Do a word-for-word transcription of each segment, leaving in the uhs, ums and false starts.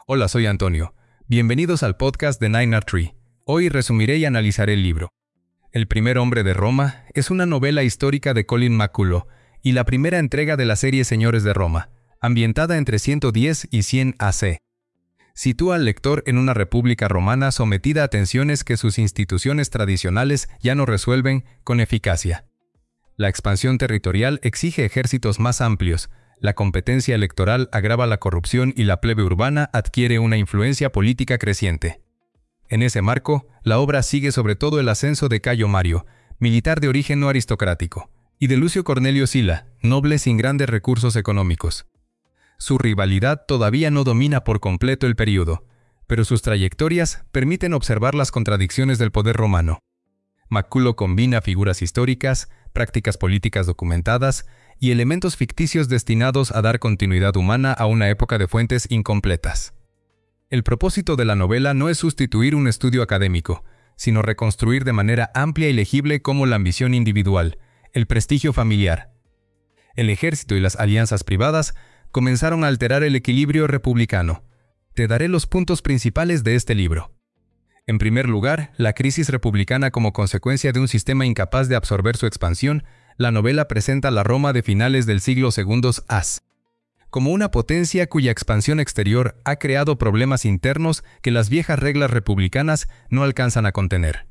Hola, soy Antonio. Bienvenidos al podcast de Nine Art Tree. Hoy resumiré y analizaré el libro. El primer hombre de Roma es una novela histórica de Colin McCullough y la primera entrega de la serie Señores de Roma, ambientada entre ciento diez y cien A C. Sitúa al lector en una república romana sometida a tensiones que sus instituciones tradicionales ya no resuelven con eficacia. La expansión territorial exige ejércitos más amplios, la competencia electoral agrava la corrupción y la plebe urbana adquiere una influencia política creciente. En ese marco, la obra sigue sobre todo el ascenso de Cayo Mario, militar de origen no aristocrático, y de Lucio Cornelio Sila, noble sin grandes recursos económicos. Su rivalidad todavía no domina por completo el período, pero sus trayectorias permiten observar las contradicciones del poder romano. McCullough combina figuras históricas, prácticas políticas documentadas y elementos ficticios destinados a dar continuidad humana a una época de fuentes incompletas. El propósito de la novela no es sustituir un estudio académico, sino reconstruir de manera amplia y legible cómo la ambición individual, el prestigio familiar, el ejército y las alianzas privadas comenzaron a alterar el equilibrio republicano. Te daré los puntos principales de este libro. En primer lugar, la crisis republicana como consecuencia de un sistema incapaz de absorber su expansión. La novela presenta la Roma de finales del siglo segundo A C como una potencia cuya expansión exterior ha creado problemas internos que las viejas reglas republicanas no alcanzan a contener.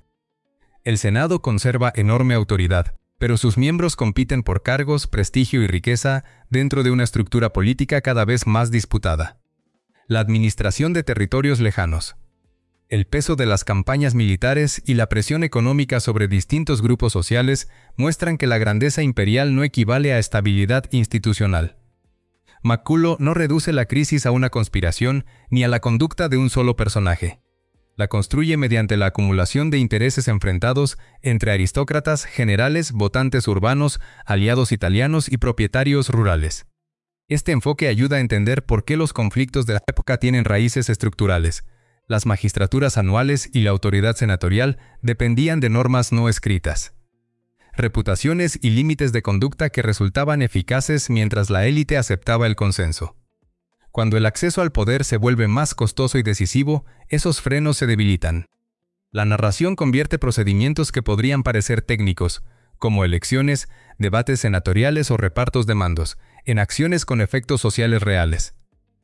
El Senado conserva enorme autoridad, pero sus miembros compiten por cargos, prestigio y riqueza dentro de una estructura política cada vez más disputada. La administración de territorios lejanos. El peso de las campañas militares y la presión económica sobre distintos grupos sociales muestran que la grandeza imperial no equivale a estabilidad institucional. McCullough no reduce la crisis a una conspiración ni a la conducta de un solo personaje. La construye mediante la acumulación de intereses enfrentados entre aristócratas, generales, votantes urbanos, aliados italianos y propietarios rurales. Este enfoque ayuda a entender por qué los conflictos de la época tienen raíces estructurales. Las magistraturas anuales y la autoridad senatorial dependían de normas no escritas. Reputaciones y límites de conducta que resultaban eficaces mientras la élite aceptaba el consenso. Cuando el acceso al poder se vuelve más costoso y decisivo, esos frenos se debilitan. La narración convierte procedimientos que podrían parecer técnicos, como elecciones, debates senatoriales o repartos de mandos, en acciones con efectos sociales reales.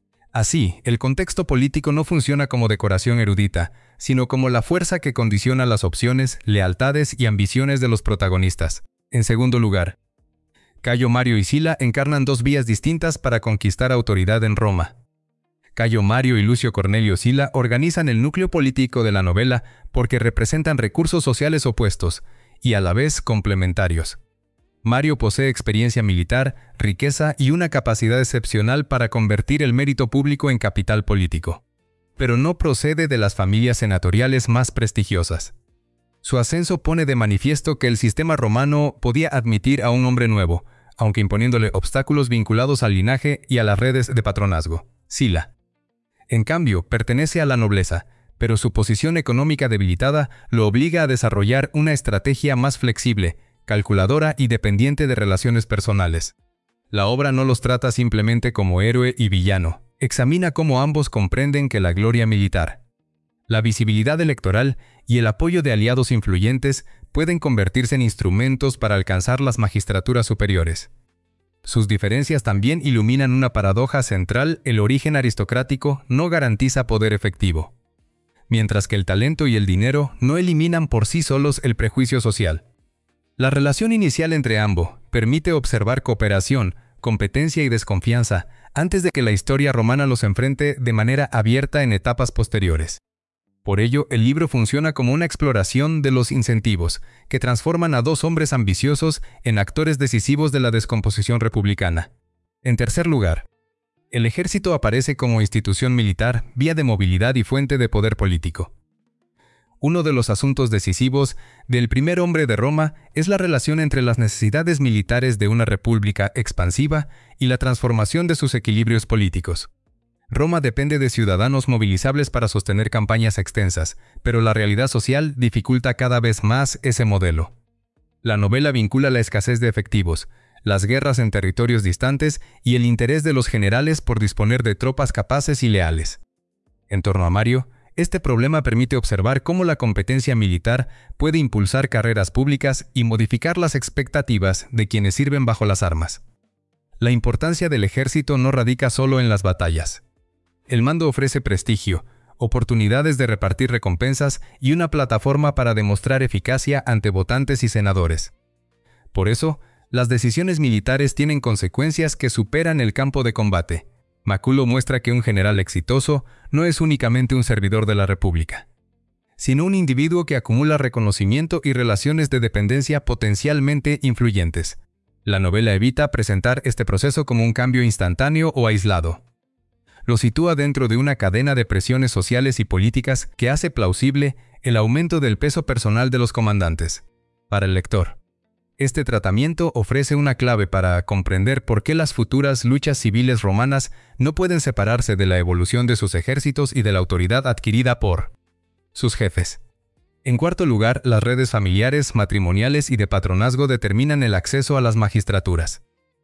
Así, el contexto político no funciona como decoración erudita, sino como la fuerza que condiciona las opciones, lealtades y ambiciones de los protagonistas. En segundo lugar, Cayo Mario y Sila encarnan dos vías distintas para conquistar autoridad en Roma. Cayo Mario y Lucio Cornelio Sila organizan el núcleo político de la novela porque representan recursos sociales opuestos y a la vez complementarios. Mario posee experiencia militar, riqueza y una capacidad excepcional para convertir el mérito público en capital político. Pero no procede de las familias senatoriales más prestigiosas. Su ascenso pone de manifiesto que el sistema romano podía admitir a un hombre nuevo, aunque imponiéndole obstáculos vinculados al linaje y a las redes de patronazgo. Sila, en cambio, pertenece a la nobleza, pero su posición económica debilitada lo obliga a desarrollar una estrategia más flexible, calculadora y dependiente de relaciones personales. La obra no los trata simplemente como héroe y villano, examina cómo ambos comprenden que la gloria militar, la visibilidad electoral y el apoyo de aliados influyentes pueden convertirse en instrumentos para alcanzar las magistraturas superiores. Sus diferencias también iluminan una paradoja central: el origen aristocrático no garantiza poder efectivo, mientras que el talento y el dinero no eliminan por sí solos el prejuicio social. La relación inicial entre ambos permite observar cooperación, competencia y desconfianza antes de que la historia romana los enfrente de manera abierta en etapas posteriores. Por ello, el libro funciona como una exploración de los incentivos que transforman a dos hombres ambiciosos en actores decisivos de la descomposición republicana. En tercer lugar, el ejército aparece como institución militar, vía de movilidad y fuente de poder político. Uno de los asuntos decisivos del primer hombre de Roma es la relación entre las necesidades militares de una república expansiva y la transformación de sus equilibrios políticos. Roma depende de ciudadanos movilizables para sostener campañas extensas, pero la realidad social dificulta cada vez más ese modelo. La novela vincula la escasez de efectivos, las guerras en territorios distantes y el interés de los generales por disponer de tropas capaces y leales. En torno a Mario, este problema permite observar cómo la competencia militar puede impulsar carreras públicas y modificar las expectativas de quienes sirven bajo las armas. La importancia del ejército no radica solo en las batallas. El mando ofrece prestigio, oportunidades de repartir recompensas y una plataforma para demostrar eficacia ante votantes y senadores. Por eso, las decisiones militares tienen consecuencias que superan el campo de combate. Maculo muestra que un general exitoso no es únicamente un servidor de la República, sino un individuo que acumula reconocimiento y relaciones de dependencia potencialmente influyentes. La novela evita presentar este proceso como un cambio instantáneo o aislado. Lo sitúa dentro de una cadena de presiones sociales y políticas que hace plausible el aumento del peso personal de los comandantes. Para el lector, este tratamiento ofrece una clave para comprender por qué las futuras luchas civiles romanas no pueden separarse de la evolución de sus ejércitos y de la autoridad adquirida por sus jefes. En cuarto lugar, las redes familiares, matrimoniales y de patronazgo determinan el acceso a las magistraturas.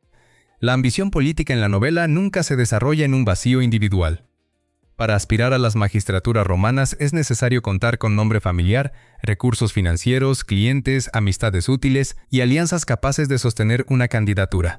La ambición política en la novela nunca se desarrolla en un vacío individual. Para aspirar a las magistraturas romanas es necesario contar con nombre familiar, recursos financieros, clientes, amistades útiles y alianzas capaces de sostener una candidatura.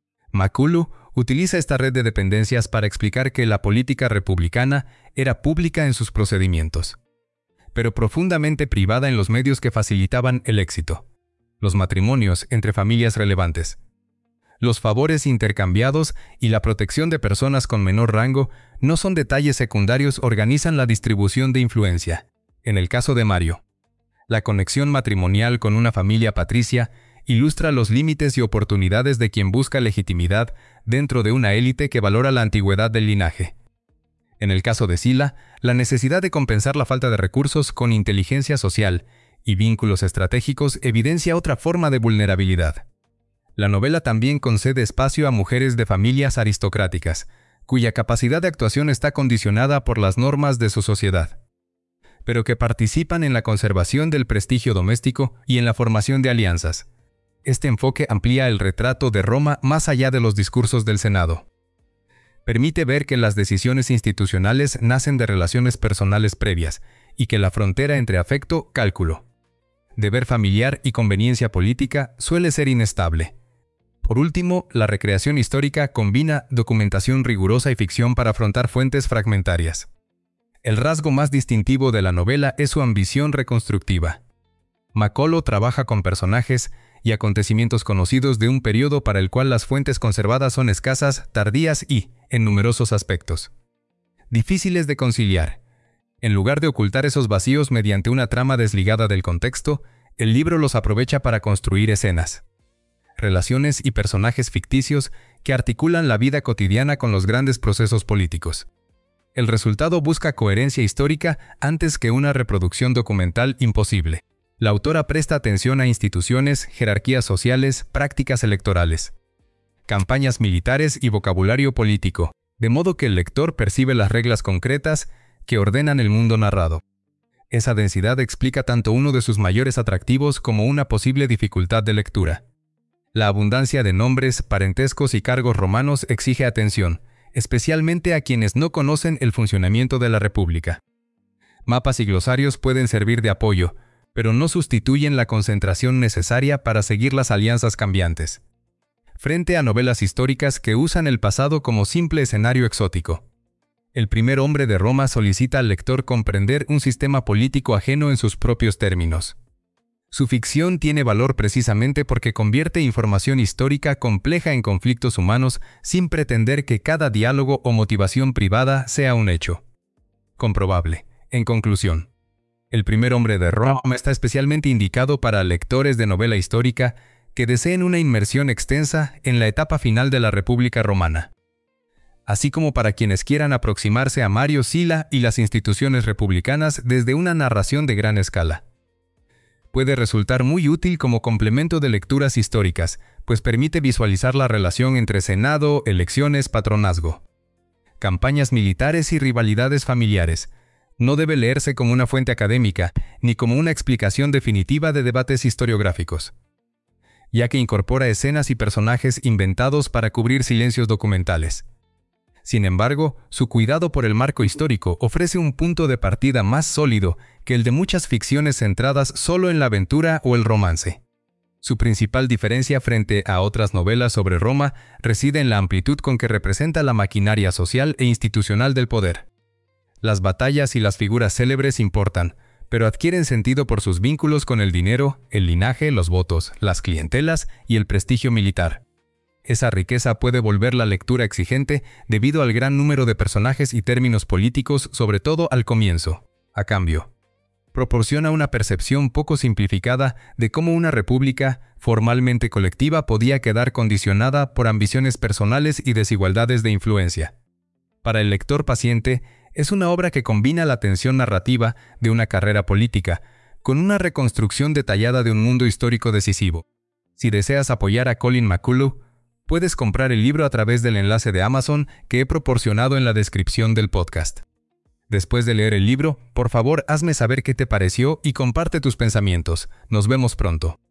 Maculo utiliza esta red de dependencias para explicar que la política republicana era pública en sus procedimientos, pero profundamente privada en los medios que facilitaban el éxito: los matrimonios entre familias relevantes, los favores intercambiados y la protección de personas con menor rango no son detalles secundarios, organizan la distribución de influencia. En el caso de Mario, la conexión matrimonial con una familia patricia ilustra los límites y oportunidades de quien busca legitimidad dentro de una élite que valora la antigüedad del linaje. En el caso de Sila, la necesidad de compensar la falta de recursos con inteligencia social y vínculos estratégicos evidencia otra forma de vulnerabilidad. La novela también concede espacio a mujeres de familias aristocráticas, cuya capacidad de actuación está condicionada por las normas de su sociedad, pero que participan en la conservación del prestigio doméstico y en la formación de alianzas. Este enfoque amplía el retrato de Roma más allá de los discursos del Senado. Permite ver que las decisiones institucionales nacen de relaciones personales previas y que la frontera entre afecto, cálculo, deber familiar y conveniencia política suele ser inestable. Por último, la recreación histórica combina documentación rigurosa y ficción para afrontar fuentes fragmentarias. El rasgo más distintivo de la novela es su ambición reconstructiva. Maculo trabaja con personajes y acontecimientos conocidos de un periodo para el cual las fuentes conservadas son escasas, tardías y, en numerosos aspectos, difíciles de conciliar. En lugar de ocultar esos vacíos mediante una trama desligada del contexto, el libro los aprovecha para construir escenas, relaciones y personajes ficticios que articulan la vida cotidiana con los grandes procesos políticos. El resultado busca coherencia histórica antes que una reproducción documental imposible. La autora presta atención a instituciones, jerarquías sociales, prácticas electorales, campañas militares y vocabulario político, de modo que el lector percibe las reglas concretas que ordenan el mundo narrado. Esa densidad explica tanto uno de sus mayores atractivos como una posible dificultad de lectura. La abundancia de nombres, parentescos y cargos romanos exige atención, especialmente a quienes no conocen el funcionamiento de la República. Mapas y glosarios pueden servir de apoyo, pero no sustituyen la concentración necesaria para seguir las alianzas cambiantes. Frente a novelas históricas que usan el pasado como simple escenario exótico, El primer hombre de Roma solicita al lector comprender un sistema político ajeno en sus propios términos. Su ficción tiene valor precisamente porque convierte información histórica compleja en conflictos humanos sin pretender que cada diálogo o motivación privada sea un hecho comprobable. En conclusión, El primer hombre de Roma está especialmente indicado para lectores de novela histórica que deseen una inmersión extensa en la etapa final de la República Romana, así como para quienes quieran aproximarse a Mario Sila y las instituciones republicanas desde una narración de gran escala. Puede resultar muy útil como complemento de lecturas históricas, pues permite visualizar la relación entre Senado, elecciones, patronazgo, campañas militares y rivalidades familiares. No debe leerse como una fuente académica, ni como una explicación definitiva de debates historiográficos, ya que incorpora escenas y personajes inventados para cubrir silencios documentales. Sin embargo, su cuidado por el marco histórico ofrece un punto de partida más sólido que el de muchas ficciones centradas solo en la aventura o el romance. Su principal diferencia frente a otras novelas sobre Roma reside en la amplitud con que representa la maquinaria social e institucional del poder. Las batallas y las figuras célebres importan, pero adquieren sentido por sus vínculos con el dinero, el linaje, los votos, las clientelas y el prestigio militar. Esa riqueza puede volver la lectura exigente debido al gran número de personajes y términos políticos, sobre todo al comienzo. A cambio, proporciona una percepción poco simplificada de cómo una república, formalmente colectiva, podía quedar condicionada por ambiciones personales y desigualdades de influencia. Para el lector paciente, es una obra que combina la tensión narrativa de una carrera política con una reconstrucción detallada de un mundo histórico decisivo. Si deseas apoyar a Colin McCullough, puedes comprar el libro a través del enlace de Amazon que he proporcionado en la descripción del podcast. Después de leer el libro, por favor hazme saber qué te pareció y comparte tus pensamientos. Nos vemos pronto.